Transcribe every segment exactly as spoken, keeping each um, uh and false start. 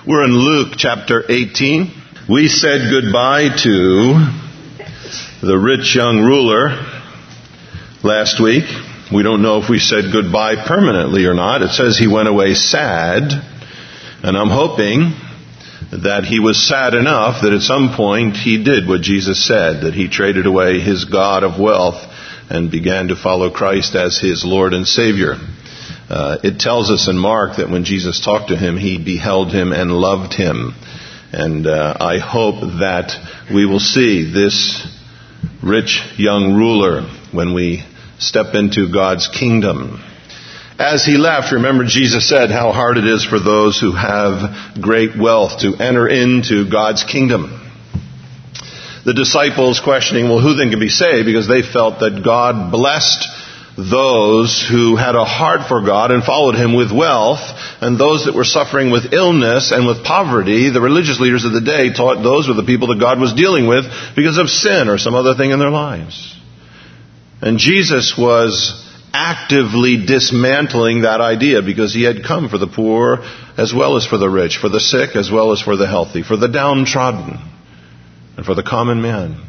We're in Luke chapter eighteen. We said goodbye to the rich young ruler last week. We don't know if we said goodbye permanently or not. It says he went away sad, and I'm hoping that he was sad enough that at some point he did what Jesus said, that he traded away his God of wealth and began to follow Christ as his Lord and Savior. Uh, it tells us in Mark that when Jesus talked to him, he beheld him and loved him. And uh, I hope that we will see this rich young ruler when we step into God's kingdom. As he left, remember Jesus said how hard it is for those who have great wealth to enter into God's kingdom. The disciples questioning, well, who then can be saved? Because they felt that God blessed those who had a heart for God and followed him with wealth, and those that were suffering with illness and with poverty. The religious leaders of the day taught those were the people that God was dealing with because of sin or some other thing in their lives. And Jesus was actively dismantling that idea because he had come for the poor as well as for the rich, for the sick as well as for the healthy, for the downtrodden and for the common man.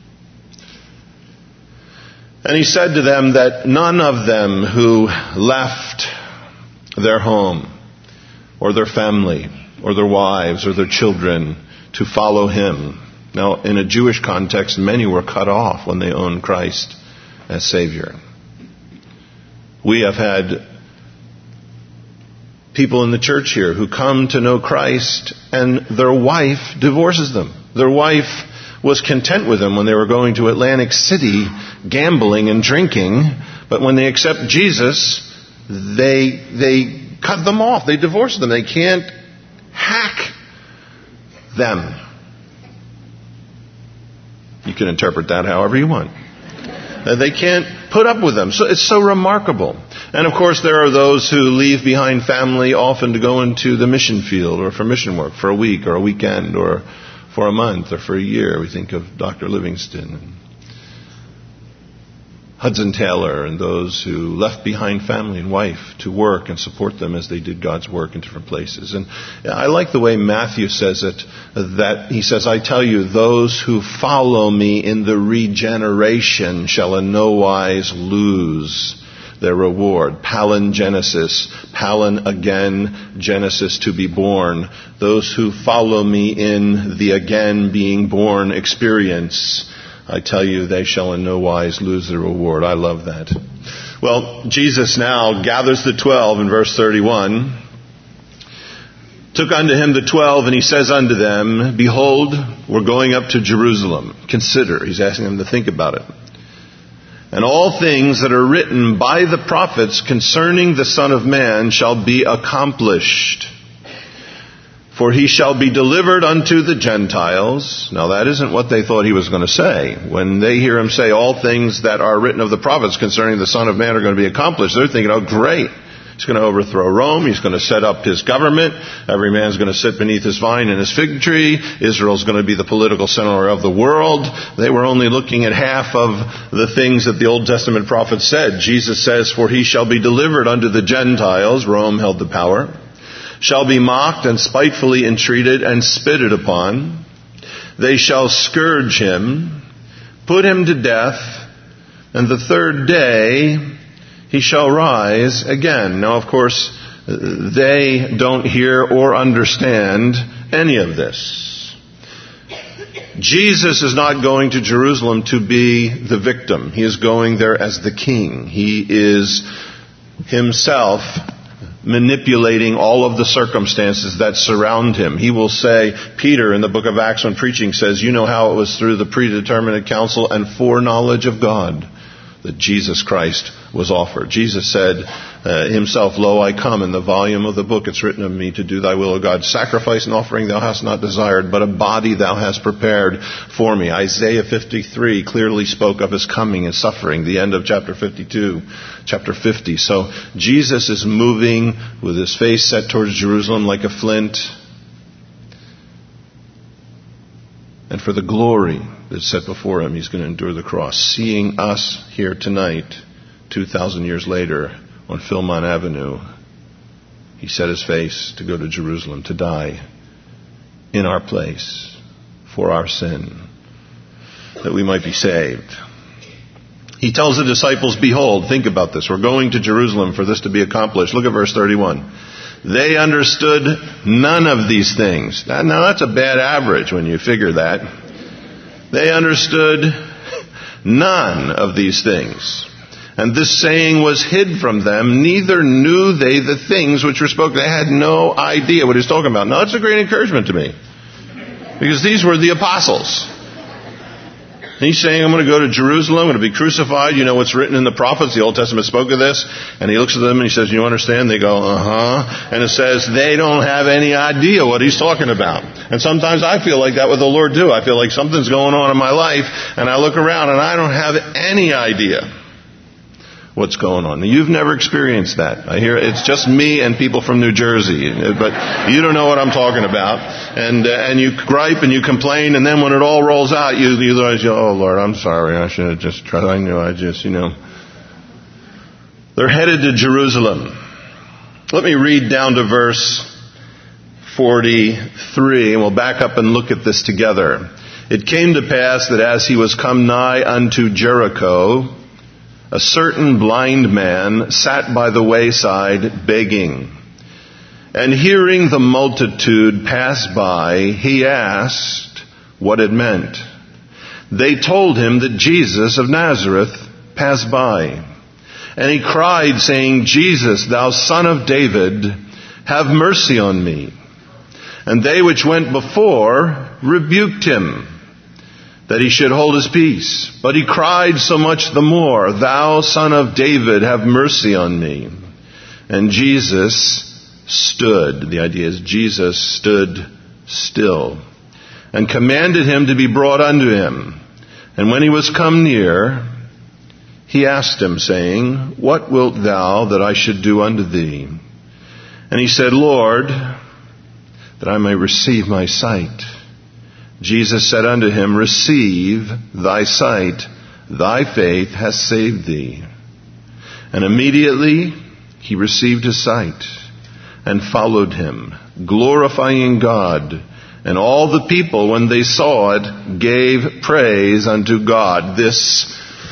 And he said to them that none of them who left their home or their family or their wives or their children to follow him. Now, in a Jewish context, many were cut off when they owned Christ as Savior. We have had people in the church here who come to know Christ and their wife divorces them. Their wife was content with them when they were going to Atlantic City gambling and drinking, but when they accept Jesus, they they cut them off. They divorce them. They can't hack them. You can interpret that however you want. They can't put up with them. So it's so remarkable. And of course there are those who leave behind family often to go into the mission field or for mission work for a week or a weekend or for a month or for a year. We think of Doctor Livingston and Hudson Taylor and those who left behind family and wife to work and support them as they did God's work in different places. And I like the way Matthew says it, that he says, I tell you, those who follow me in the regeneration shall in no wise lose their reward. Palingenesis, palin again, genesis to be born. Those who follow me in the again being born experience, I tell you, they shall in no wise lose their reward. I love that. Well, Jesus now gathers the twelve in verse thirty-one. Took unto him the twelve, and he says unto them, behold, we're going up to Jerusalem. Consider. He's asking them to think about it. And all things that are written by the prophets concerning the Son of Man shall be accomplished. For he shall be delivered unto the Gentiles. Now that isn't what they thought he was going to say. When they hear him say all things that are written of the prophets concerning the Son of Man are going to be accomplished, they're thinking, oh great. He's going to overthrow Rome. He's going to set up his government. Every man's going to sit beneath his vine and his fig tree. Israel's going to be the political center of the world. They were only looking at half of the things that the Old Testament prophets said. Jesus says, for he shall be delivered unto the Gentiles. Rome held the power. Shall be mocked and spitefully entreated and spitted upon. They shall scourge him, put him to death, and the third day he shall rise again. Now, of course, they don't hear or understand any of this. Jesus is not going to Jerusalem to be the victim. He is going there as the king. He is himself manipulating all of the circumstances that surround him. He will say, Peter in the book of Acts when preaching says, you know how it was through the predeterminate counsel and foreknowledge of God that Jesus Christ was offered. Jesus said uh, himself, lo, I come. In the volume of the book it's written of me to do thy will, O God. Sacrifice and offering thou hast not desired, but a body thou hast prepared for me. Isaiah fifty-three clearly spoke of his coming and suffering, the end of chapter fifty-two, chapter fifty. So Jesus is moving with his face set towards Jerusalem like a flint. And for the glory that's set before him, he's going to endure the cross. Seeing us here tonight, two thousand years later, on Philmont Avenue, he set his face to go to Jerusalem to die in our place for our sin, that we might be saved. He tells the disciples, behold, think about this, we're going to Jerusalem for this to be accomplished. Look at verse thirty-one. They understood none of these things. Now, now that's a bad average when you figure that. They understood none of these things. And this saying was hid from them, neither knew they the things which were spoken. They had no idea what he's talking about. Now, that's a great encouragement to me, because these were the apostles. He's saying, I'm going to go to Jerusalem, I'm going to be crucified. You know what's written in the prophets. The Old Testament spoke of this. And he looks at them and he says, you understand? They go, uh-huh. And it says, they don't have any idea what he's talking about. And sometimes I feel like that with the Lord too. I feel like something's going on in my life, and I look around and I don't have any idea what's going on. You've never experienced that. I hear it's just me and people from New Jersey, but you don't know what I'm talking about. And uh, and you gripe and you complain, and then when it all rolls out, you you realize, oh Lord, I'm sorry. I should have just tried. I knew. I just, you know. They're headed to Jerusalem. Let me read down to verse forty-three, and we'll back up and look at this together. It came to pass that as he was come nigh unto Jericho, a certain blind man sat by the wayside begging. And hearing the multitude pass by, he asked what it meant. They told him that Jesus of Nazareth passed by. And he cried, saying, Jesus, thou Son of David, have mercy on me. And they which went before rebuked him, that he should hold his peace. But he cried so much the more, thou Son of David, have mercy on me. And Jesus stood. The idea is Jesus stood still and commanded him to be brought unto him. And when he was come near, he asked him, saying, what wilt thou that I should do unto thee? And he said, Lord, that I may receive my sight. Jesus said unto him, receive thy sight, thy faith hath saved thee. And immediately he received his sight and followed him, glorifying God. And all the people, when they saw it, gave praise unto God. This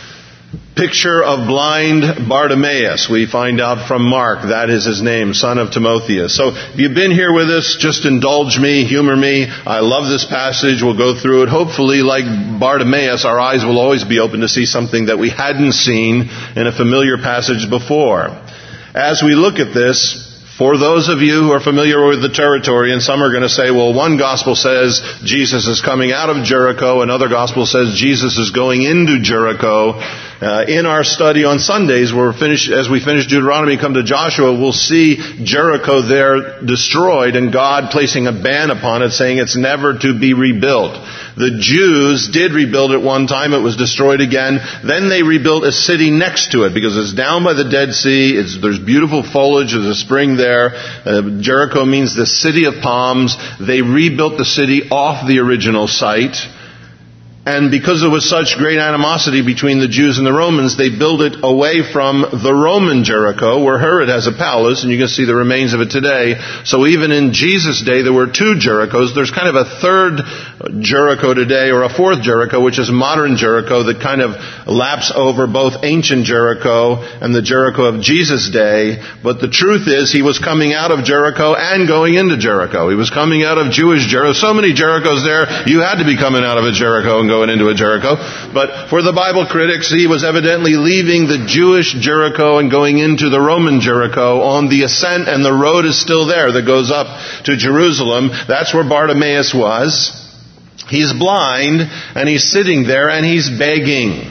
picture of blind Bartimaeus, we find out from Mark, that is his name, son of Timotheus. So if you've been here with us, just indulge me, humor me. I love this passage. We'll go through it. Hopefully, like Bartimaeus, our eyes will always be open to see something that we hadn't seen in a familiar passage before. As we look at this, for those of you who are familiar with the territory, and some are going to say, well, one gospel says Jesus is coming out of Jericho, another gospel says Jesus is going into Jericho. Uh, in our study on Sundays, we're finished, as we finish Deuteronomy, come to Joshua, we'll see Jericho there destroyed and God placing a ban upon it, saying it's never to be rebuilt. The Jews did rebuild it one time. It was destroyed again. Then they rebuilt a city next to it because it's down by the Dead Sea. It's, there's beautiful foliage. There's a spring there. Uh, Jericho means the city of palms. They rebuilt the city off the original site. And because there was such great animosity between the Jews and the Romans, they built it away from the Roman Jericho, where Herod has a palace, and you can see the remains of it today. So even in Jesus' day, there were two Jerichos. There's kind of a third Jericho today, or a fourth Jericho, which is modern Jericho, that kind of laps over both ancient Jericho and the Jericho of Jesus' day. But the truth is, he was coming out of Jericho and going into Jericho. He was coming out of Jewish Jericho. So many Jerichos there, you had to be coming out of a Jericho and going into a Jericho. But for the Bible critics, he was evidently leaving the Jewish Jericho and going into the Roman Jericho on the ascent, and the road is still there that goes up to Jerusalem. That's where Bartimaeus was. He's blind, and he's sitting there, and he's begging.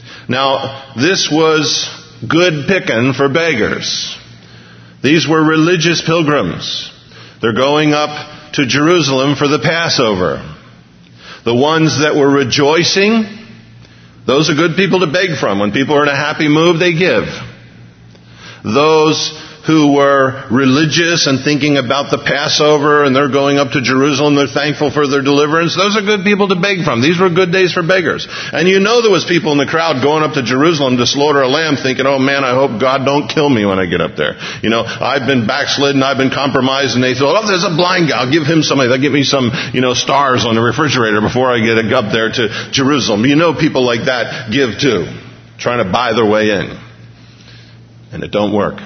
Now, this was good picking for beggars. These were religious pilgrims. They're going up to Jerusalem for the Passover. The ones that were rejoicing, those are good people to beg from. When people are in a happy mood, they give. Those who were religious and thinking about the Passover, and they're going up to Jerusalem, they're thankful for their deliverance. Those are good people to beg from. These were good days for beggars. And you know there was people in the crowd going up to Jerusalem to slaughter a lamb thinking, oh man, I hope God don't kill me when I get up there. You know, I've been backslidden, I've been compromised, and they thought, oh, there's a blind guy, I'll give him something. They'll give me some, you know, stars on the refrigerator before I get up there to Jerusalem. You know people like that give too, trying to buy their way in. And it don't work.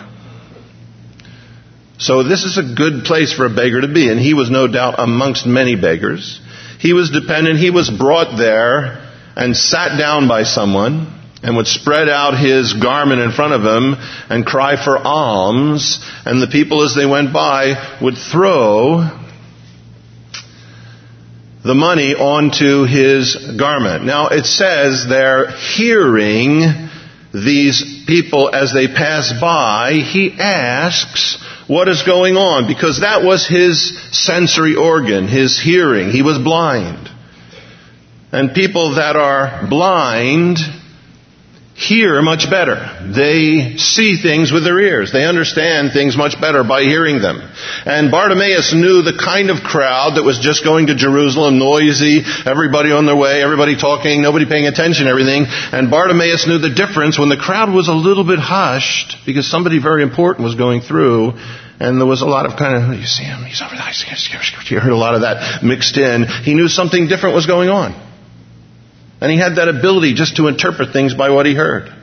So this is a good place for a beggar to be, and he was no doubt amongst many beggars. He was dependent. He was brought there and sat down by someone and would spread out his garment in front of him and cry for alms, and the people as they went by would throw the money onto his garment. Now it says they're hearing these people as they pass by. He asks, what is going on? Because that was his sensory organ, his hearing. He was blind. And people that are blind hear much better. They see things with their ears. They understand things much better by hearing them. And Bartimaeus knew the kind of crowd that was just going to Jerusalem, noisy, everybody on their way, everybody talking, nobody paying attention to everything. And Bartimaeus knew the difference when the crowd was a little bit hushed because somebody very important was going through. And there was a lot of kind of, you see him, he's over there. You heard a lot of that mixed in. He knew something different was going on. And he had that ability just to interpret things by what he heard.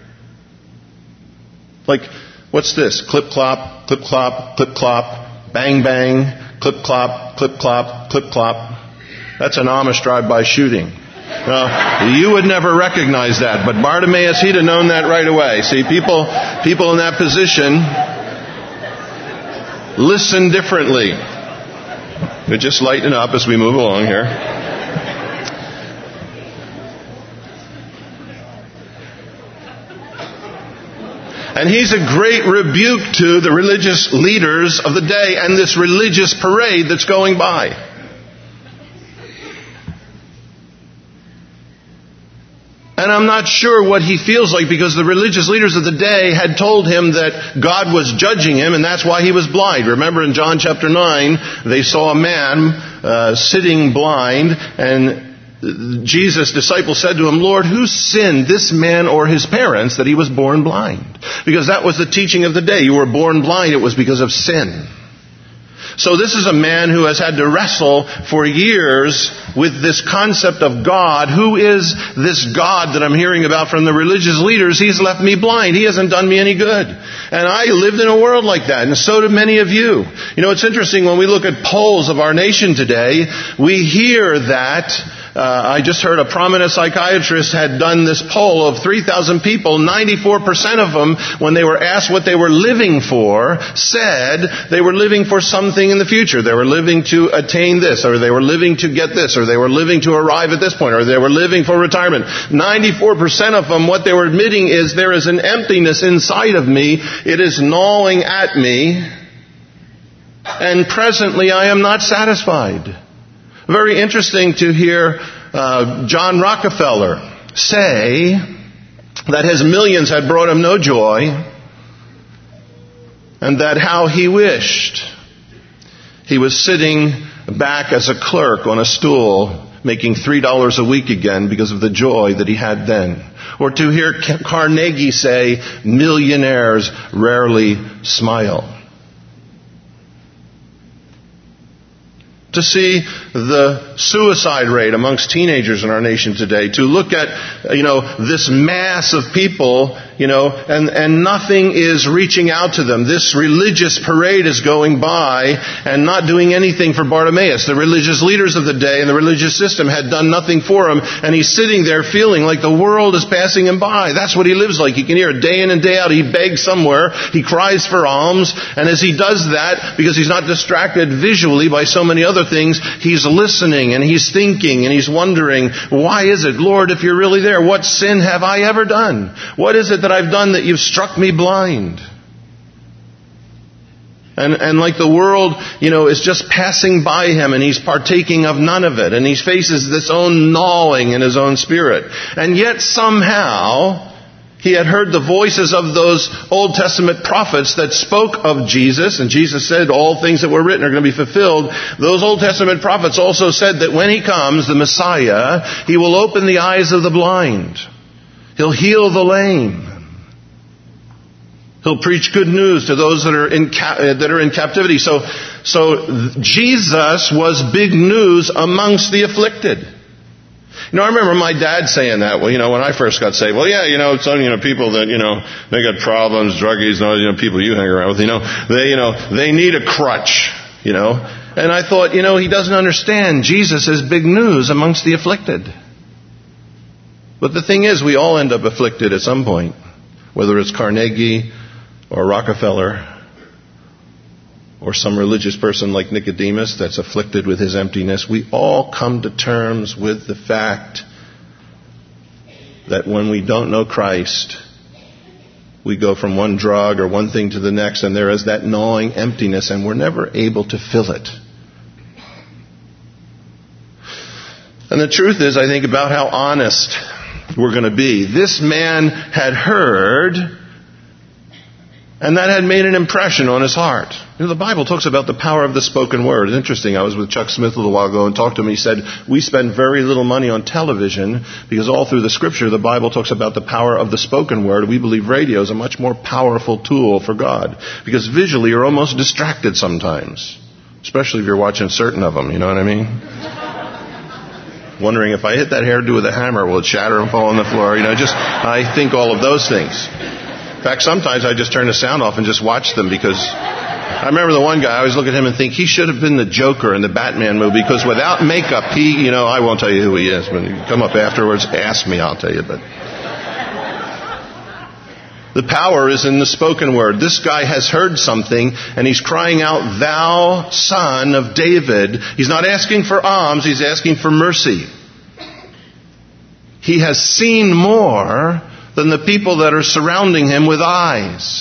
Like, what's this? Clip clop, clip clop, clip clop, bang bang, clip clop, clip clop, clip clop. That's an Amish drive-by shooting. Now, you would never recognize that, but Bartimaeus, he'd have known that right away. See, people, people in that position listen differently. But just lighten up as we move along here. And he's a great rebuke to the religious leaders of the day and this religious parade that's going by. And I'm not sure what he feels like, because the religious leaders of the day had told him that God was judging him, and that's why he was blind. Remember in John chapter nine, they saw a man uh, sitting blind, and Jesus' disciples said to him, Lord, who sinned, this man or his parents, that he was born blind? Because that was the teaching of the day. You were born blind, it was because of sin. So this is a man who has had to wrestle for years with this concept of God. Who is this God that I'm hearing about from the religious leaders? He's left me blind. He hasn't done me any good. And I lived in a world like that, and so did many of you. You know, it's interesting when we look at polls of our nation today, we hear that Uh, I just heard a prominent psychiatrist had done this poll of three thousand people. ninety-four percent of them, when they were asked what they were living for, said they were living for something in the future. They were living to attain this, or they were living to get this, or they were living to arrive at this point, or they were living for retirement. ninety-four percent of them, what they were admitting is, there is an emptiness inside of me. It is gnawing at me, and presently I am not satisfied. Very interesting to hear uh, John Rockefeller say that his millions had brought him no joy, and that how he wished he was sitting back as a clerk on a stool making three dollars a week again because of the joy that he had then. Or to hear Carnegie say, millionaires rarely smile. To see the suicide rate amongst teenagers in our nation today, to look at, you know, this mass of people, you know, and, and nothing is reaching out to them. This religious parade is going by and not doing anything for Bartimaeus. The religious leaders of the day and the religious system had done nothing for him, and he's sitting there feeling like the world is passing him by. That's what he lives like. You can hear it day in and day out. He begs somewhere. He cries for alms. And as he does that, because he's not distracted visually by so many other things, he's listening and he's thinking and he's wondering, why is it, Lord, if you're really there, what sin have I ever done? What is it that I've done that you've struck me blind? And, and like the world, you know, is just passing by him, and he's partaking of none of it. And he faces this own gnawing in his own spirit. And yet somehow He had heard the voices of those Old Testament prophets that spoke of Jesus, and Jesus said all things that were written are going to be fulfilled. Those Old Testament prophets also said that when He comes, the Messiah, He will open the eyes of the blind. He'll heal the lame. He'll preach good news to those that are in ca- that are in captivity. So, so Jesus was big news amongst the afflicted. You know, I remember my dad saying that. Well, you know, when I first got saved, well, yeah, you know, some, you know, people that, you know, they got problems, druggies, and all, you know, people you hang around with, you know, they, you know, they need a crutch, you know. And I thought, you know, he doesn't understand. Jesus is big news amongst the afflicted. But the thing is, we all end up afflicted at some point, whether it's Carnegie or Rockefeller or some religious person like Nicodemus that's afflicted with his emptiness. We all come to terms with the fact that when we don't know Christ, we go from one drug or one thing to the next, and there is that gnawing emptiness, and we're never able to fill it. And the truth is, I think, about how honest we're going to be. This man had heard, and that had made an impression on his heart. You know, the Bible talks about the power of the spoken word. It's interesting. I was with Chuck Smith a little while ago and talked to him. He said, we spend very little money on television because all through the Scripture, the Bible talks about the power of the spoken word. We believe radio is a much more powerful tool for God because visually you're almost distracted sometimes, especially if you're watching certain of them. You know what I mean? Wondering if I hit that hairdo with a hammer, will it shatter and fall on the floor? You know, just I think all of those things. In fact, sometimes I just turn the sound off and just watch them because I remember the one guy, I always look at him and think he should have been the Joker in the Batman movie because without makeup, he, you know, I won't tell you who he is. When you come up afterwards, ask me, I'll tell you. But the power is in the spoken word. This guy has heard something and he's crying out, "Thou Son of David." He's not asking for alms, he's asking for mercy. He has seen more than the people that are surrounding him with eyes.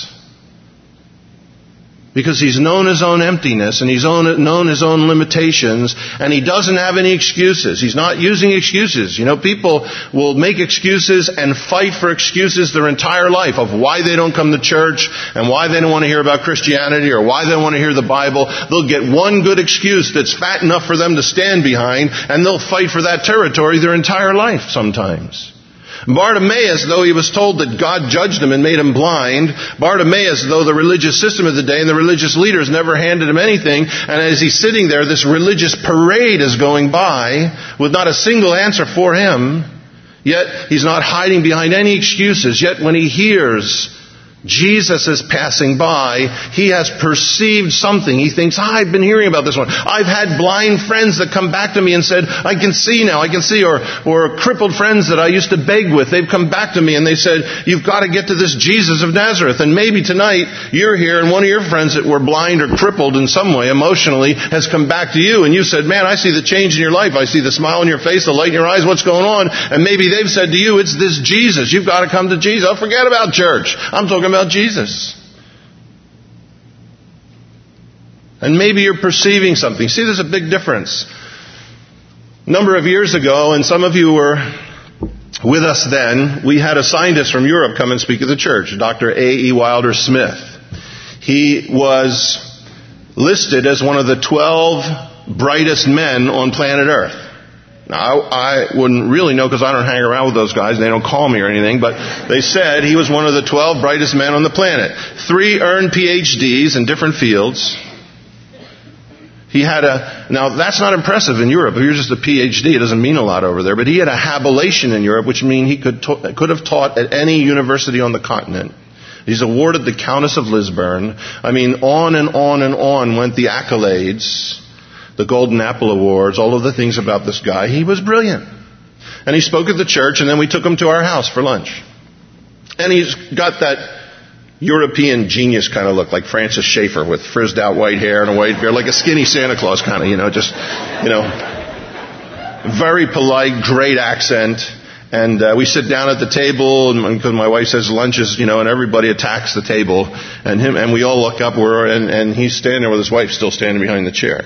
Because he's known his own emptiness and he's known his own limitations, and he doesn't have any excuses. He's not using excuses. You know, people will make excuses and fight for excuses their entire life of why they don't come to church and why they don't want to hear about Christianity or why they don't want to hear the Bible. They'll get one good excuse that's fat enough for them to stand behind, and they'll fight for that territory their entire life sometimes. Bartimaeus, though he was told that God judged him and made him blind, Bartimaeus, though the religious system of the day and the religious leaders never handed him anything, and as he's sitting there, this religious parade is going by with not a single answer for him, yet he's not hiding behind any excuses. Yet when he hears Jesus is passing by, he has perceived something. He thinks, ah, I've been hearing about this one. I've had blind friends that come back to me and said, I can see now, I can see. Or, or crippled friends that I used to beg with, they've come back to me and they said, you've got to get to this Jesus of Nazareth. And maybe tonight you're here and one of your friends that were blind or crippled in some way emotionally has come back to you. And you said, man, I see the change in your life. I see the smile on your face, the light in your eyes. What's going on? And maybe they've said to you, it's this Jesus. You've got to come to Jesus. Oh, forget about church. I'm talking about Jesus. And maybe you're perceiving something. See, there's a big difference. A number of years ago, and some of you were with us then, we had a scientist from Europe come and speak at the church, Doctor A E Wilder Smith. He was listed as one of the twelve brightest men on planet Earth. Now, I, I wouldn't really know because I don't hang around with those guys and they don't call me or anything, but they said he was one of the twelve brightest men on the planet. Three earned P H Ds in different fields. He had a, now that's not impressive in Europe. If you're just a P H D, it doesn't mean a lot over there, but he had a habilitation in Europe, which means he could, ta- could have taught at any university on the continent. He's awarded the Countess of Lisburn. I mean, on and on and on went the accolades. The Golden Apple Awards, all of the things about this guy. He was brilliant. And he spoke at the church, and then we took him to our house for lunch. And he's got that European genius kind of look, like Francis Schaeffer with frizzed out white hair and a white beard, like a skinny Santa Claus kind of, you know, just, you know, very polite, great accent. And uh, we sit down at the table, and because my wife says lunch is, you know, and everybody attacks the table, and him, and we all look up, we're, and, and he's standing there with his wife still standing behind the chair.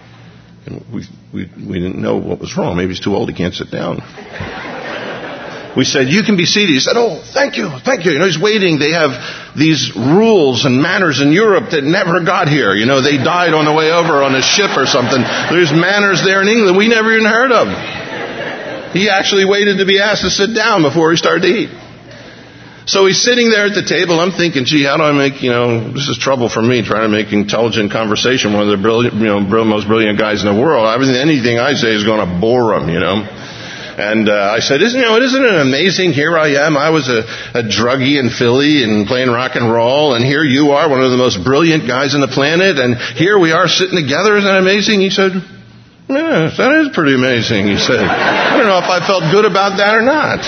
And we, we we didn't know what was wrong. Maybe he's too old, he can't sit down. we said, you can be seated. He said, oh, thank you, thank you. You know, he's waiting. They have these rules and manners in Europe that never got here. You know, they died on the way over on a ship or something. There's manners there in England we never even heard of. He actually waited to be asked to sit down before he started to eat. So he's sitting there at the table. I'm thinking, gee, how do I make, you know, this is trouble for me trying to make intelligent conversation. One of the brilliant, you know, most brilliant guys in the world. Anything I say is going to bore him, you know. And uh, I said, isn't, you know, isn't it amazing? Here I am. I was a, a druggie in Philly and playing rock and roll. And here you are, one of the most brilliant guys on the planet. And here we are sitting together. Isn't that amazing? He said, yes, that is pretty amazing. He said, I don't know if I felt good about that or not.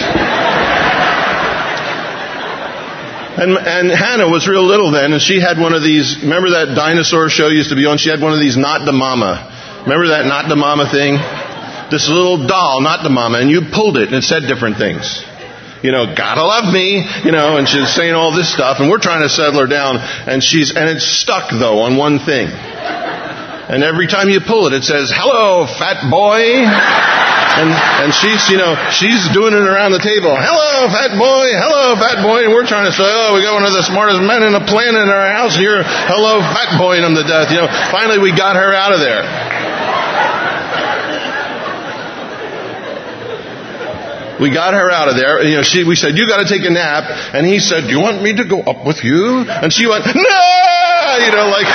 And, and Hannah was real little then, and she had one of these, remember that dinosaur show used to be on? She had one of these Not the Mama. Remember that Not the Mama thing? This little doll, Not the Mama, and you pulled it and it said different things. You know, gotta love me, you know, and she's saying all this stuff, and we're trying to settle her down, and she's, and it's stuck though on one thing. And every time you pull it, it says, hello, fat boy. And, and she's, you know, she's doing it around the table. Hello, fat boy. Hello, fat boy. And we're trying to say, oh, we got one of the smartest men in the planet in our house, and you're hello, fat boying him to death. You know, finally we got her out of there. We got her out of there. You know, she, we said, you got to take a nap. And he said, do you want me to go up with you? And she went, no! You know, like,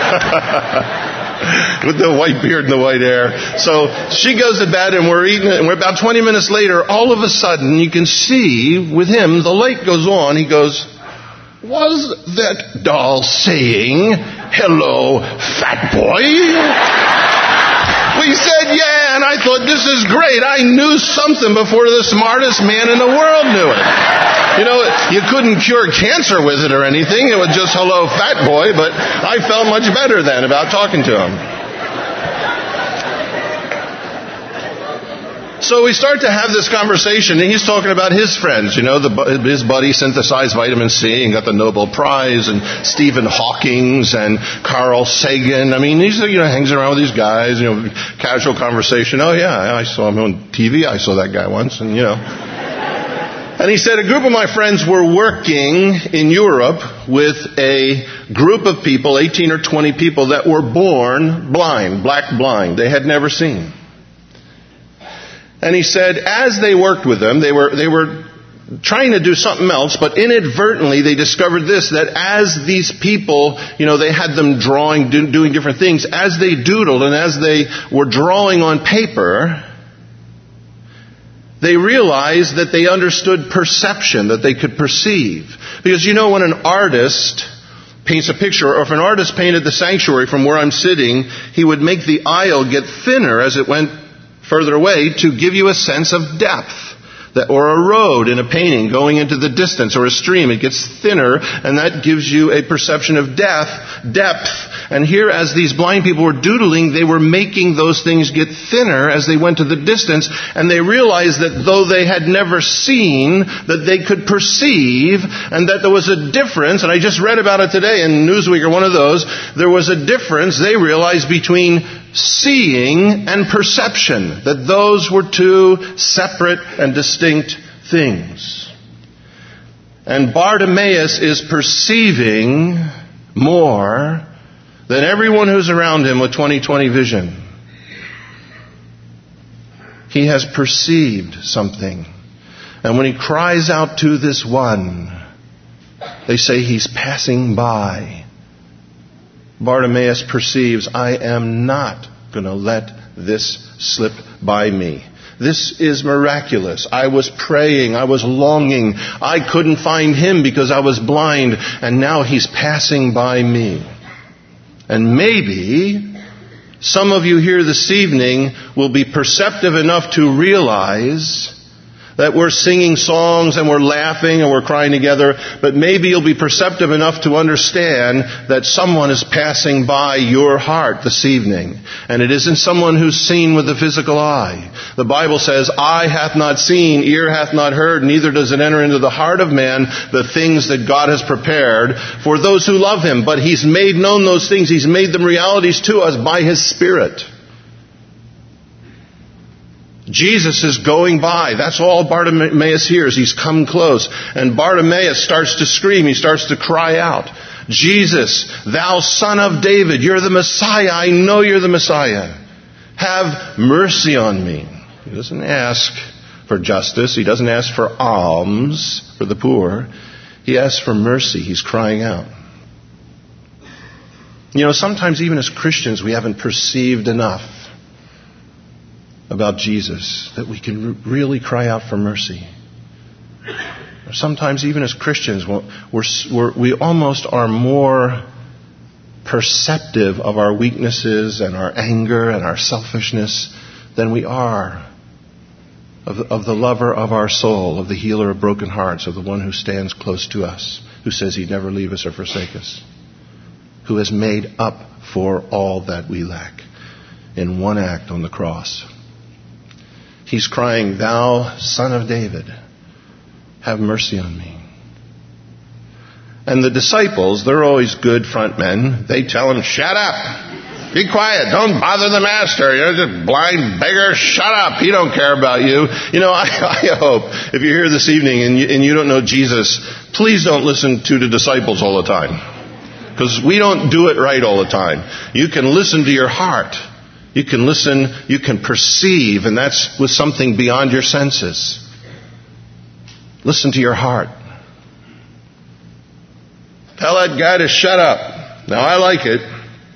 with the white beard and the white hair. So she goes to bed and we're eating it. And we're about twenty minutes later, all of a sudden, you can see with him, the light goes on. He goes, was that doll saying, hello, fat boy? We said, yeah, and I thought, this is great. I knew something before the smartest man in the world knew it. You know, you couldn't cure cancer with it or anything. It was just, hello, fat boy, but I felt much better then about talking to him. So we start to have this conversation, and he's talking about his friends. You know, the, his buddy synthesized vitamin C and got the Nobel Prize, and Stephen Hawking and Carl Sagan. I mean, he's, you know, hangs around with these guys, you know, casual conversation. Oh, yeah, I saw him on T V. I saw that guy once, and, you know. And he said, a group of my friends were working in Europe with a group of people, eighteen or twenty people, that were born blind, black blind. They had never seen. And he said, as they worked with them, they were they were trying to do something else, but inadvertently they discovered this, that as these people, you know, they had them drawing, do, doing different things, as they doodled and as they were drawing on paper, they realized that they understood perception, that they could perceive. Because, you know, when an artist paints a picture, or if an artist painted the sanctuary from where I'm sitting, he would make the aisle get thinner as it went further away to give you a sense of depth. That, or a road in a painting going into the distance, or a stream, it gets thinner, and that gives you a perception of depth, depth. And here, as these blind people were doodling, they were making those things get thinner as they went to the distance, and they realized that though they had never seen, that they could perceive, and that there was a difference, and I just read about it today in Newsweek or one of those, there was a difference, they realized, between seeing and perception, that those were two separate and distinct things. And Bartimaeus is perceiving more than everyone who's around him with twenty twenty vision. He has perceived something. And when he cries out to this one, they say he's passing by. Bartimaeus perceives, I am not going to let this slip by me. This is miraculous. I was praying. I was longing. I couldn't find him because I was blind. And now he's passing by me. And maybe some of you here this evening will be perceptive enough to realize that we're singing songs and we're laughing and we're crying together, but maybe you'll be perceptive enough to understand that someone is passing by your heart this evening. And it isn't someone who's seen with the physical eye. The Bible says, eye hath not seen, ear hath not heard, neither does it enter into the heart of man the things that God has prepared for those who love him. But he's made known those things. He's made them realities to us by his Spirit. Jesus is going by. That's all Bartimaeus hears. He's come close. And Bartimaeus starts to scream. He starts to cry out, Jesus, thou son of David, you're the Messiah. I know you're the Messiah. Have mercy on me. He doesn't ask for justice. He doesn't ask for alms for the poor. He asks for mercy. He's crying out. You know, sometimes even as Christians, we haven't perceived enough about Jesus that we can really cry out for mercy. Or sometimes even as Christians, we're, we're, we almost are more perceptive of our weaknesses and our anger and our selfishness than we are of the, of the lover of our soul, of the healer of broken hearts, of the one who stands close to us, who says he'd never leave us or forsake us, who has made up for all that we lack in one act on the cross. He's crying, thou son of David, have mercy on me. And the disciples, they're always good front men. They tell him, shut up. Be quiet. Don't bother the master. You're just blind beggar. Shut up. He don't care about you. You know, I, I hope if you're here this evening and you, and you don't know Jesus, please don't listen to the disciples all the time. Because we don't do it right all the time. You can listen to your heart. You can listen, you can perceive, and that's with something beyond your senses. Listen to your heart. Tell that guy to shut up. Now, I like it.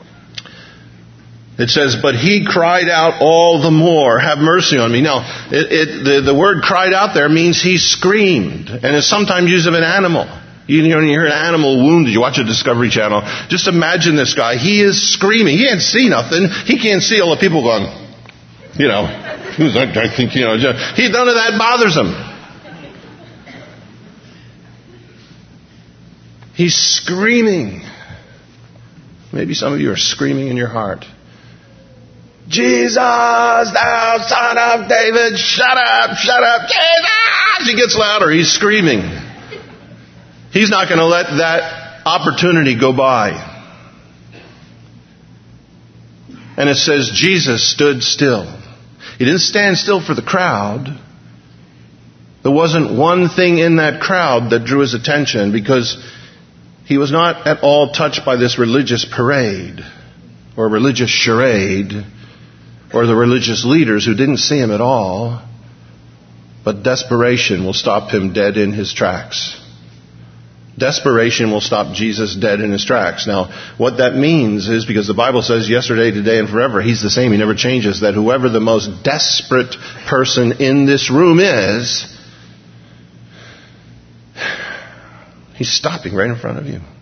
It says, but he cried out all the more, have mercy on me. Now, it, it, the, the word cried out there means he screamed, and it's sometimes used of an animal. You know, when you hear an animal wounded, you watch a Discovery Channel, just imagine this guy. He is screaming. He can't see nothing. He can't see all the people going, you know, I think, you know, he, none of that bothers him. He's screaming. Maybe some of you are screaming in your heart. Jesus, thou son of David, shut up, shut up, Jesus! He gets louder. He's screaming. He's not going to let that opportunity go by. And it says Jesus stood still. He didn't stand still for the crowd. There wasn't one thing in that crowd that drew his attention, because he was not at all touched by this religious parade or religious charade or the religious leaders who didn't see him at all. But desperation will stop him dead in his tracks. Desperation will stop Jesus dead in his tracks. Now, what that means is, because the Bible says yesterday, today, and forever, he's the same. He never changes. That whoever the most desperate person in this room is, he's stopping right in front of you.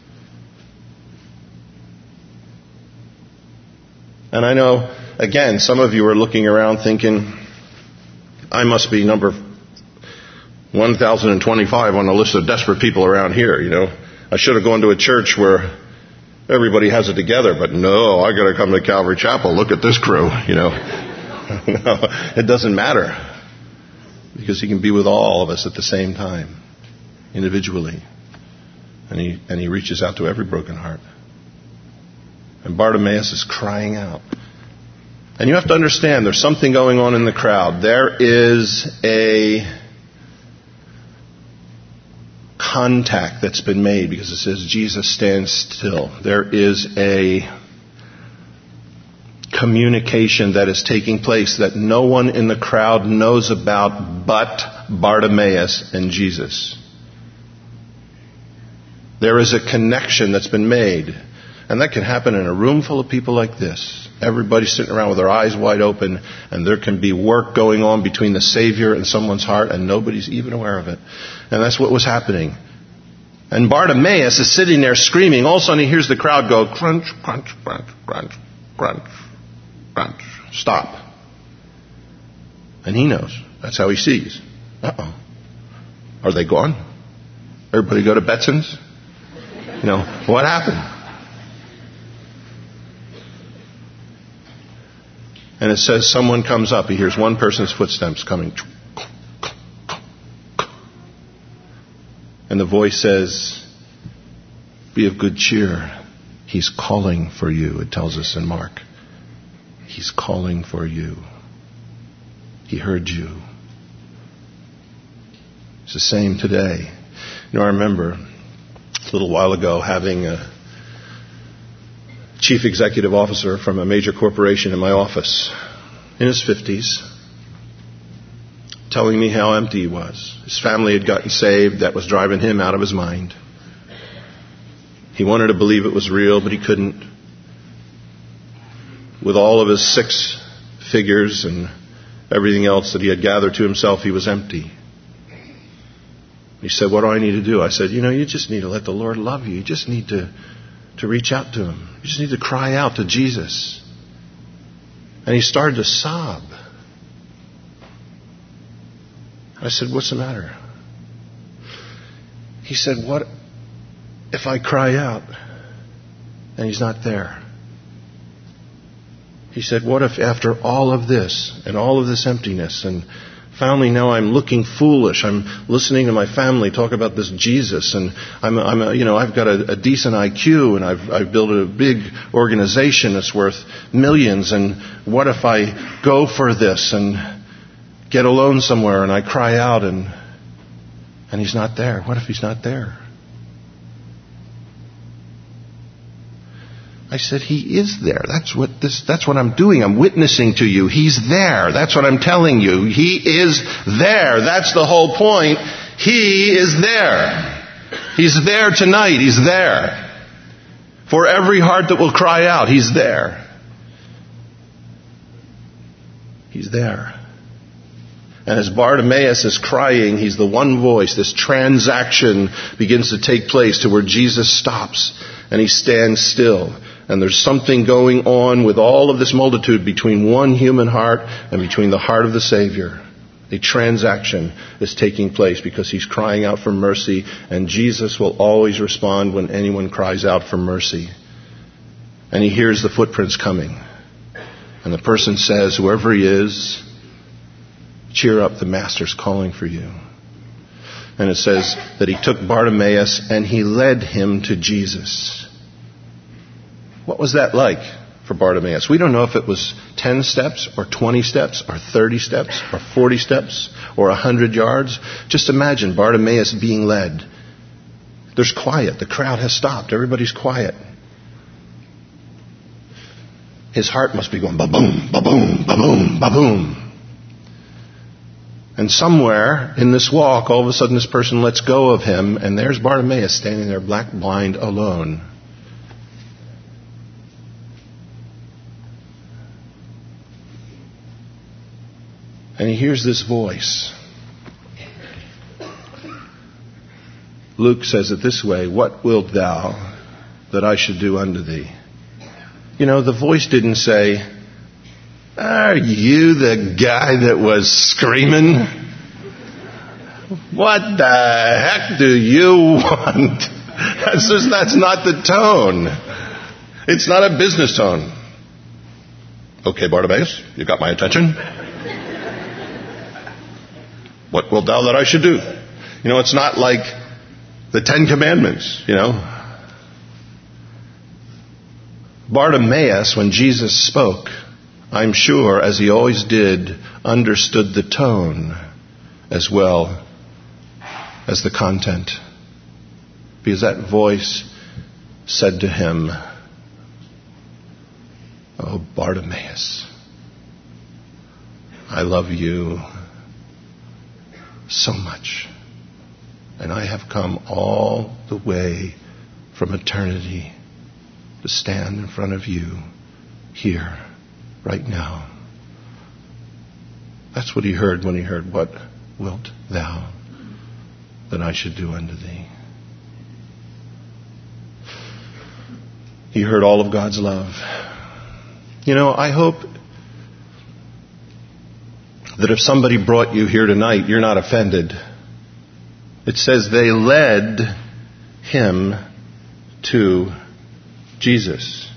And I know, again, some of you are looking around thinking, I must be number one thousand twenty-five on the list of desperate people around here, you know. I should have gone to a church where everybody has it together, but no, I got to come to Calvary Chapel. Look at this crew, you know. No, it doesn't matter, because he can be with all of us at the same time, individually. And he, and he reaches out to every broken heart. And Bartimaeus is crying out. And you have to understand, there's something going on in the crowd. There is a contact that's been made, because it says Jesus stands still. There is a communication that is taking place that no one in the crowd knows about but Bartimaeus and Jesus. There is a connection that's been made. And that can happen in a room full of people like this. Everybody's sitting around with their eyes wide open, and there can be work going on between the Savior and someone's heart, and nobody's even aware of it. And that's what was happening. And Bartimaeus is sitting there screaming. All of a sudden he hears the crowd go, crunch, crunch, crunch, crunch, crunch, crunch. Stop. And he knows. That's how he sees. Uh-oh. Are they gone? Everybody go to Betson's? You know, what happened? And it says someone comes up. He hears one person's footsteps coming. And the voice says, be of good cheer. He's calling for you. It tells us in Mark. He's calling for you. He heard you. It's the same today. You know, I remember a little while ago having a chief executive officer from a major corporation in my office, in his fifties, telling me how empty he was. His family had gotten saved. That was driving him out of his mind. He wanted to believe it was real, but he couldn't. With all of his six figures and everything else that he had gathered to himself, he was empty. He said, what do I need to do? I said, you know, you just need to let the Lord love you. You just need to, to reach out to Him. You just need to cry out to Jesus. And he started to sob. I said, what's the matter? He said, what if I cry out and He's not there? He said, what if after all of this and all of this emptiness, and finally now I'm looking foolish, I'm listening to my family talk about this Jesus, and I'm, I'm a, you know, I've got a, a decent I Q, and I've, I've built a big organization that's worth millions, and what if I go for this and get alone somewhere and I cry out and and He's not there? What if He's not there? I said, He is there. That's what this, that's what I'm doing. I'm witnessing to you. He's there. That's what I'm telling you. He is there. That's the whole point. He is there. He's there tonight. He's there. For every heart that will cry out, He's there. He's there. And as Bartimaeus is crying, he's the one voice. This transaction begins to take place to where Jesus stops and He stands still. And there's something going on with all of this multitude between one human heart and between the heart of the Savior. A transaction is taking place because He's crying out for mercy, and Jesus will always respond when anyone cries out for mercy. And He hears the footprints coming. And the person says, whoever he is, cheer up, the Master's calling for you. And it says that He took Bartimaeus and He led him to Jesus. What was that like for Bartimaeus? We don't know if it was ten steps or twenty steps or thirty steps or forty steps or one hundred yards. Just imagine Bartimaeus being led. There's quiet. The crowd has stopped. Everybody's quiet. His heart must be going ba-boom, ba-boom, ba-boom, ba-boom. And somewhere in this walk, all of a sudden this person lets go of him, and there's Bartimaeus standing there black, blind, alone. And he hears this voice. Luke says it this way, what wilt thou that I should do unto thee? You know, the voice didn't say, are you the guy that was screaming? What the heck do you want? That's just, that's not the tone. It's not a business tone. Okay, Bartimaeus, you got my attention. What wilt thou that I should do? You know, it's not like the Ten Commandments, you know. Bartimaeus, when Jesus spoke, I'm sure, as he always did, understood the tone as well as the content. Because that voice said to him, oh, Bartimaeus, I love you so much. And I have come all the way from eternity to stand in front of you here, right now. That's what he heard when he heard, what wilt thou that I should do unto thee? He heard all of God's love. You know, I hope that if somebody brought you here tonight, you're not offended. It says they led him to Jesus.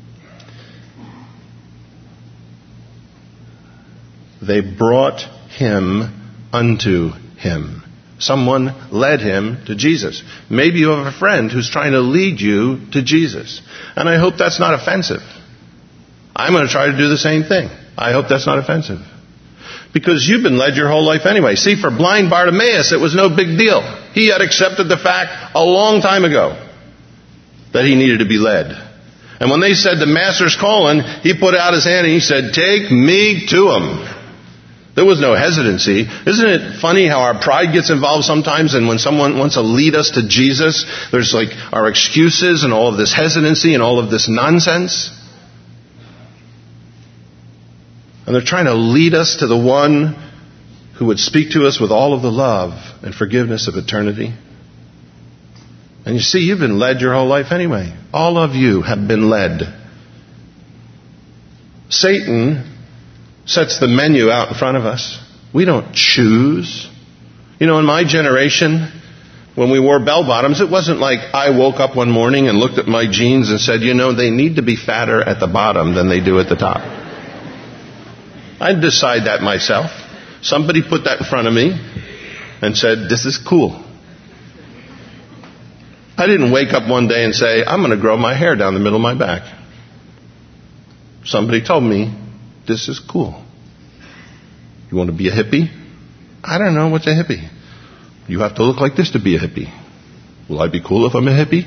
They brought him unto him. Someone led him to Jesus. Maybe you have a friend who's trying to lead you to Jesus. And I hope that's not offensive. I'm going to try to do the same thing. I hope that's not offensive. Because you've been led your whole life anyway. See, for blind Bartimaeus, it was no big deal. He had accepted the fact a long time ago that he needed to be led. And when they said the master's calling, he put out his hand and he said, take me to him. There was no hesitancy. Isn't it funny how our pride gets involved sometimes, and when someone wants to lead us to Jesus, there's like our excuses and all of this hesitancy and all of this nonsense? And they're trying to lead us to the one who would speak to us with all of the love and forgiveness of eternity. And you see, you've been led your whole life anyway. All of you have been led. Satan sets the menu out in front of us. We don't choose. You know, in my generation, when we wore bell bottoms, it wasn't like I woke up one morning and looked at my jeans and said, you know, they need to be fatter at the bottom than they do at the top. I'd decide that myself. Somebody put that in front of me and said, this is cool. I didn't wake up one day and say, I'm going to grow my hair down the middle of my back. Somebody told me, this is cool. You want to be a hippie? I don't know what's a hippie. You have to look like this to be a hippie. Will I be cool if I'm a hippie?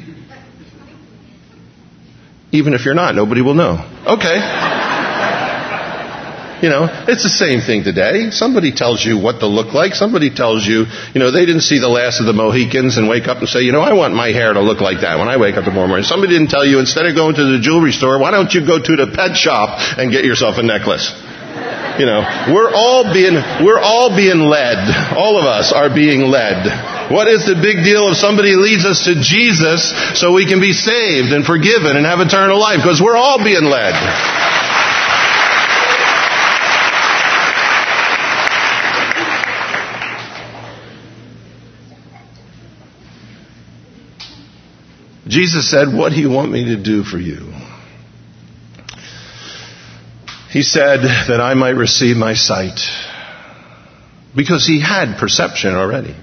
Even if you're not, nobody will know. Okay. You know, it's the same thing today. Somebody tells you what to look like. Somebody tells you, you know, they didn't see the last of the Mohicans and wake up and say, you know, I want my hair to look like that when I wake up tomorrow morning. Somebody didn't tell you, instead of going to the jewelry store, why don't you go to the pet shop and get yourself a necklace? You know, we're all being, we're all being led. All of us are being led. What is the big deal if somebody leads us to Jesus so we can be saved and forgiven and have eternal life? Because we're all being led. Jesus said, what do you want me to do for you? He said that I might receive my sight. Because he had perception already.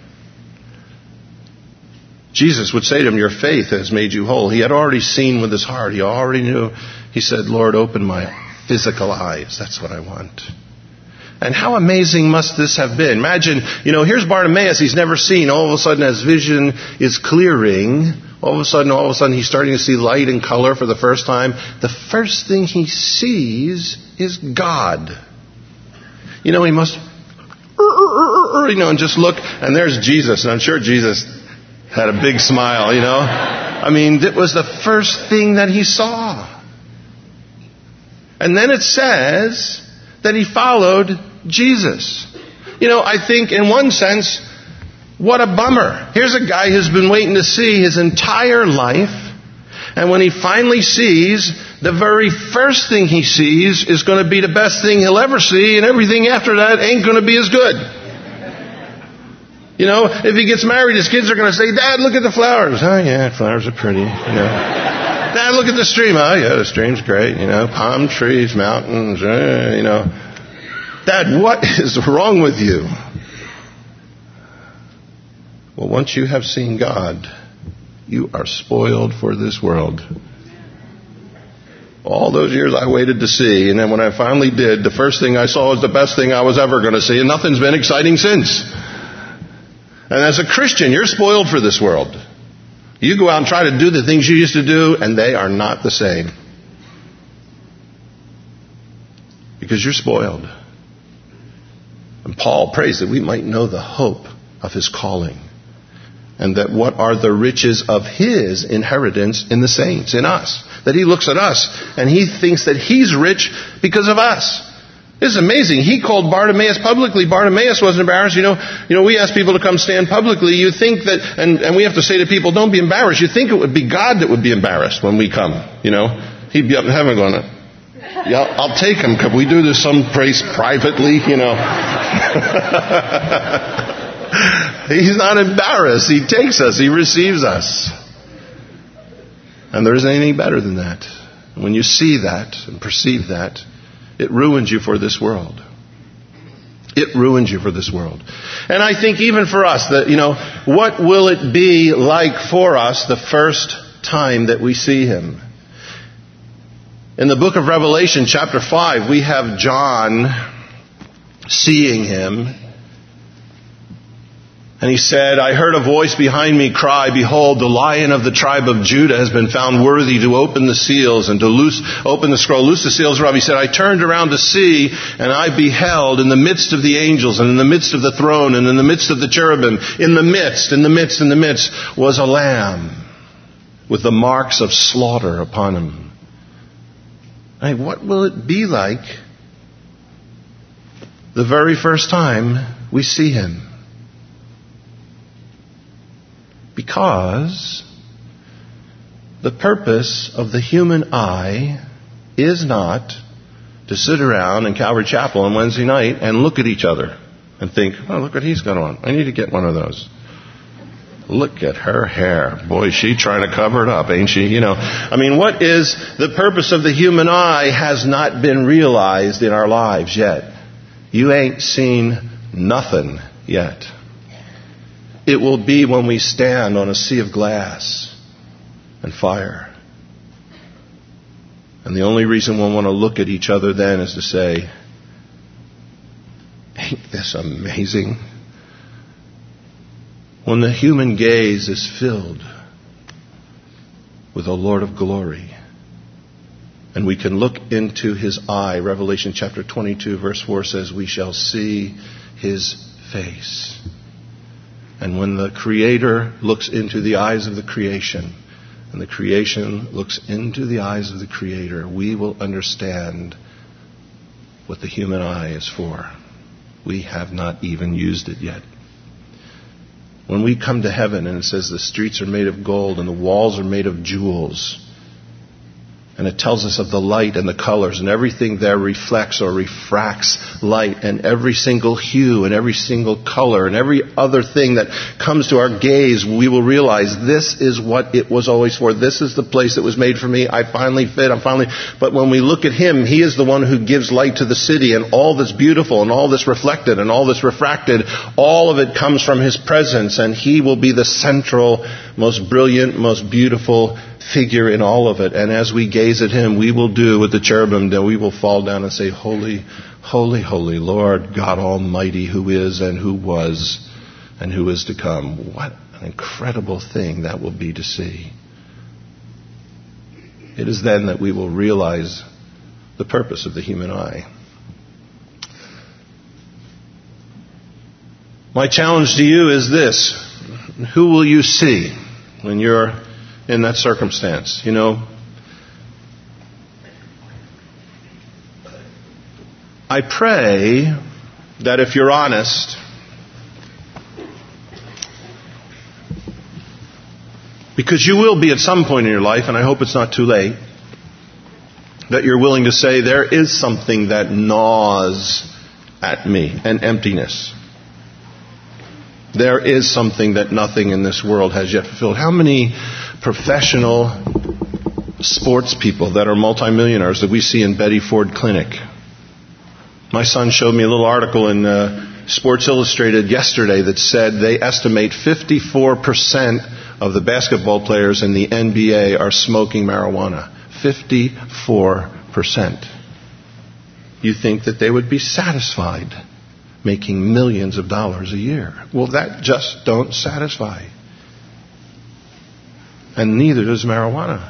Jesus would say to him, your faith has made you whole. He had already seen with his heart. He already knew. He said, Lord, open my physical eyes. That's what I want. And how amazing must this have been? Imagine, you know, here's Bartimaeus. He's never seen. All of a sudden, his vision is clearing. All of a sudden, all of a sudden, he's starting to see light and color for the first time. The first thing he sees is God. You know, he must, you know, and just look, and there's Jesus. And I'm sure Jesus had a big smile, you know. I mean, it was the first thing that he saw. And then it says that he followed Jesus. You know, I think in one sense, what a bummer. Here's a guy who's been waiting to see his entire life. And when he finally sees, the very first thing he sees is going to be the best thing he'll ever see. And everything after that ain't going to be as good. You know, if he gets married, his kids are going to say, Dad, look at the flowers. Oh, yeah, flowers are pretty. You know. Dad, look at the stream. Oh, yeah, the stream's great. You know, palm trees, mountains, uh, you know. Dad, what is wrong with you? Well, once you have seen God, you are spoiled for this world. All those years I waited to see, and then when I finally did, the first thing I saw was the best thing I was ever going to see, and nothing's been exciting since. And as a Christian, you're spoiled for this world. You go out and try to do the things you used to do, and they are not the same. Because you're spoiled. And Paul prays that we might know the hope of his calling. And that what are the riches of his inheritance in the saints, in us. That he looks at us and he thinks that he's rich because of us. This is amazing. He called Bartimaeus publicly. Bartimaeus wasn't embarrassed. You know, you know, we ask people to come stand publicly. You think that, and, and we have to say to people, don't be embarrassed. You think it would be God that would be embarrassed when we come. You know, he'd be up in heaven going, yeah, I'll take him. Could we do this someplace privately? You know. He's not embarrassed. He takes us. He receives us. And there isn't anything better than that. When you see that and perceive that, it ruins you for this world. It ruins you for this world. And I think even for us, that, you know, what will it be like for us the first time that we see him? In the book of Revelation, chapter five, we have John seeing him. And he said, I heard a voice behind me cry, behold, the Lion of the tribe of Judah has been found worthy to open the seals and to loose, open the scroll, loose the seals thereof. He said, I turned around to see, and I beheld in the midst of the angels and in the midst of the throne and in the midst of the cherubim, in the midst, in the midst, in the midst was a lamb with the marks of slaughter upon him. I mean, what will it be like the very first time we see him? Because the purpose of the human eye is not to sit around in Calvary Chapel on Wednesday night and look at each other and think, oh, look what he's got on. I need to get one of those. Look at her hair. Boy, is she trying to cover it up, ain't she? You know, I mean, what is the purpose of the human eye has not been realized in our lives yet. You ain't seen nothing yet. It will be when we stand on a sea of glass and fire. And the only reason we'll want to look at each other then is to say, ain't this amazing? When the human gaze is filled with the Lord of glory, and we can look into his eye. Revelation chapter twenty-two verse four says, we shall see his face. And when the Creator looks into the eyes of the creation, and the creation looks into the eyes of the Creator, we will understand what the human eye is for. We have not even used it yet. When we come to heaven and it says the streets are made of gold and the walls are made of jewels, and it tells us of the light and the colors, and everything there reflects or refracts light, and every single hue and every single color and every other thing that comes to our gaze, we will realize this is what it was always for. This is the place that was made for me. I finally fit. I'm finally. But when we look at him, he is the one who gives light to the city, and all that's beautiful and all that's reflected and all that's refracted, all of it comes from his presence, and he will be the central, most brilliant, most beautiful figure in all of it. And as we gaze at him, we will do what the cherubim do. We will fall down and say, holy, holy, holy Lord God Almighty, who is and who was and who is to come. What an incredible thing that will be to see. It is then that we will realize the purpose of the human eye. My challenge to you is this. Who will you see when you're in that circumstance? You know, I pray that if you're honest, because you will be at some point in your life, and I hope it's not too late, that you're willing to say there is something that gnaws at me, an emptiness. There is something that nothing in this world has yet fulfilled. How many professional sports people that are multimillionaires that we see in Betty Ford Clinic? My son showed me a little article in uh, Sports Illustrated yesterday that said they estimate fifty-four percent of the basketball players in the N B A are smoking marijuana. fifty-four percent. You think that they would be satisfied making millions of dollars a year? Well, that just don't satisfy. And neither does marijuana.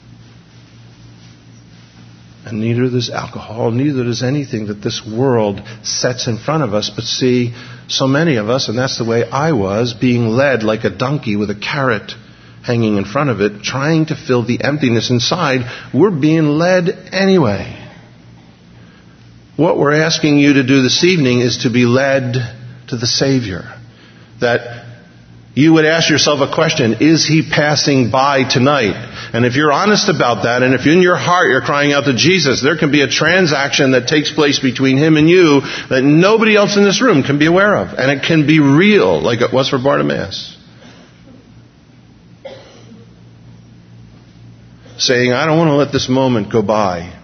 And neither does alcohol, neither does anything that this world sets in front of us. But see, so many of us, and that's the way I was, being led like a donkey with a carrot hanging in front of it, trying to fill the emptiness inside, we're being led anyway. What we're asking you to do this evening is to be led to the Savior. That you would ask yourself a question, is he passing by tonight? And if you're honest about that, and if in your heart you're crying out to Jesus, there can be a transaction that takes place between him and you that nobody else in this room can be aware of. And it can be real, like it was for Bartimaeus. Saying, I don't want to let this moment go by.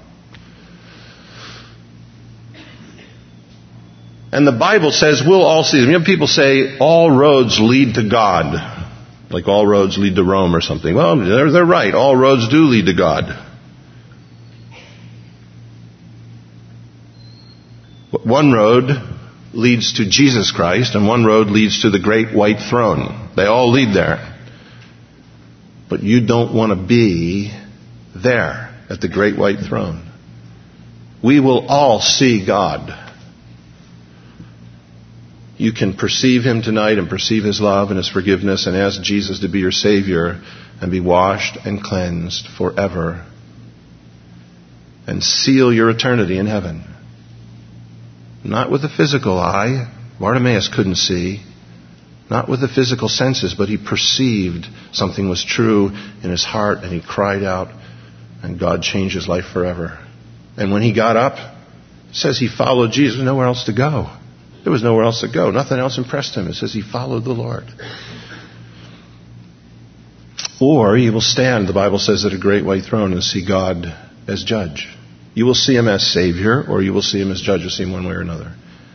And the Bible says we'll all see them. You know, people say all roads lead to God. Like all roads lead to Rome or something. Well, they're, they're right. All roads do lead to God. One road leads to Jesus Christ, and one road leads to the great white throne. They all lead there. But you don't want to be there at the great white throne. We will all see God. You can perceive Him tonight and perceive His love and His forgiveness and ask Jesus to be your Savior and be washed and cleansed forever and seal your eternity in heaven. Not with the physical eye. Bartimaeus couldn't see. Not with the physical senses, but he perceived something was true in his heart and he cried out and God changed his life forever. And when he got up, it says he followed Jesus. There was nowhere else to go. There was nowhere else to go. Nothing else impressed him. It says he followed the Lord. Or you will stand, the Bible says, at a great white throne and see God as judge. You will see Him as Savior, or you will see Him as judge. You'll see Him one way or another.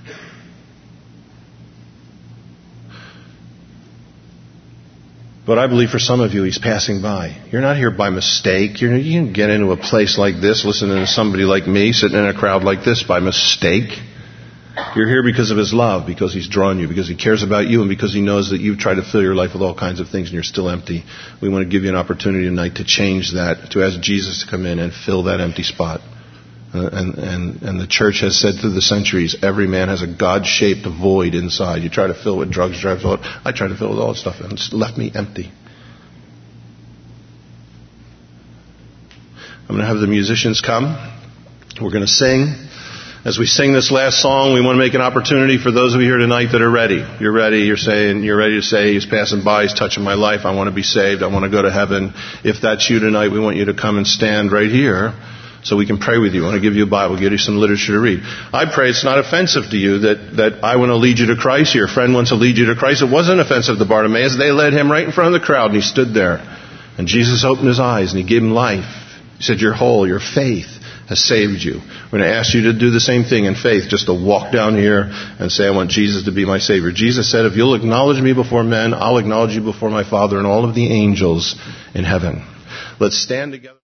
But I believe for some of you, He's passing by. You're not here by mistake. You're, you can get into a place like this, listening to somebody like me, sitting in a crowd like this by mistake. You're here because of His love, because He's drawn you, because He cares about you, and because He knows that you've tried to fill your life with all kinds of things and you're still empty. We want to give you an opportunity tonight to change that, to ask Jesus to come in and fill that empty spot. Uh, and, and, and the church has said through the centuries, every man has a God-shaped void inside. You try to fill it with drugs, try to fill it. I tried to fill it with all that stuff, and it's left me empty. I'm going to have the musicians come. We're going to sing. As we sing this last song, we want to make an opportunity for those of you here tonight that are ready. You're ready. You're saying, you're ready to say, He's passing by. He's touching my life. I want to be saved. I want to go to heaven. If that's you tonight, we want you to come and stand right here so we can pray with you. I want to give you a Bible, give you some literature to read. I pray it's not offensive to you that, that I want to lead you to Christ. Your friend wants to lead you to Christ. It wasn't offensive to Bartimaeus. They led him right in front of the crowd, and he stood there. And Jesus opened his eyes, and He gave him life. He said, you're whole. Your faith has saved you. We're going to ask you to do the same thing in faith, just to walk down here and say, I want Jesus to be my Savior. Jesus said, if you'll acknowledge me before men, I'll acknowledge you before my Father and all of the angels in heaven. Let's stand together.